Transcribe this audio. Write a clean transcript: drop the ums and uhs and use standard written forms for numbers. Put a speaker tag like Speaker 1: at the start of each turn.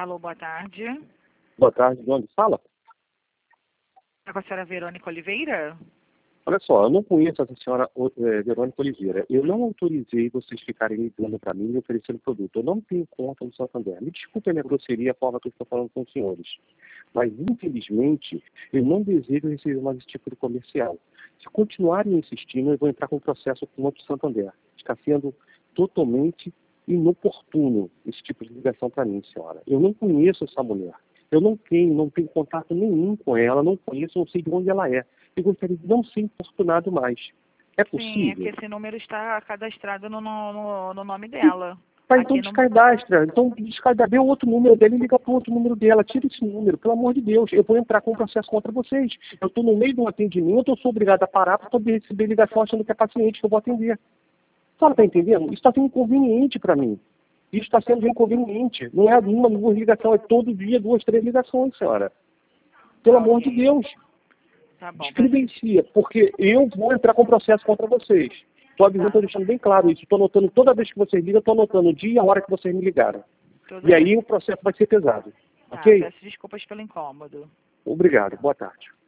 Speaker 1: Alô, boa tarde.
Speaker 2: Boa tarde, de onde fala?
Speaker 1: É com a senhora Verônica Oliveira?
Speaker 2: Olha só, eu não conheço essa senhora Verônica Oliveira. Eu não autorizei vocês ficarem ligando para mim e oferecendo produto. Eu não tenho conta no Santander. Me desculpe a minha grosseria, a forma que eu estou falando com os senhores. Mas, infelizmente, eu não desejo receber mais esse tipo de comercial. Se continuarem insistindo, eu vou entrar com processo contra o Santander. Está sendo totalmente inoportuno esse tipo de ligação para mim, senhora. Eu não conheço essa mulher. Eu não tenho contato nenhum com ela, não conheço, não sei de onde ela é. Eu gostaria de não ser importunado mais. É possível?
Speaker 1: Sim, é que esse número está cadastrado no nome dela.
Speaker 2: Tá, então
Speaker 1: Aqui no...
Speaker 2: descadastra. Então descadastra, vê o outro número dele e liga para o outro número dela. Tira esse número, pelo amor de Deus. Eu vou entrar com um processo contra vocês. Eu estou no meio de um atendimento, eu sou obrigado a parar para poder receber ligação achando que é paciente que eu vou atender. A senhora está entendendo? Isso está sendo inconveniente para mim. Isso está sendo inconveniente. Não é uma, duas ligações, é todo dia, 2, 3 ligações, senhora. Pelo amor de Deus.
Speaker 1: Tá bom,
Speaker 2: Descredencia, porque eu vou entrar com processo contra vocês. Estou avisando, estou deixando bem claro isso. Estou anotando toda vez que vocês ligam, estou anotando o dia e a hora que vocês me ligaram.
Speaker 1: tudo
Speaker 2: E
Speaker 1: bem.
Speaker 2: aí o processo vai ser pesado.
Speaker 1: Tá,
Speaker 2: Ok?
Speaker 1: peço desculpas pelo incômodo.
Speaker 2: Obrigado. Boa tarde.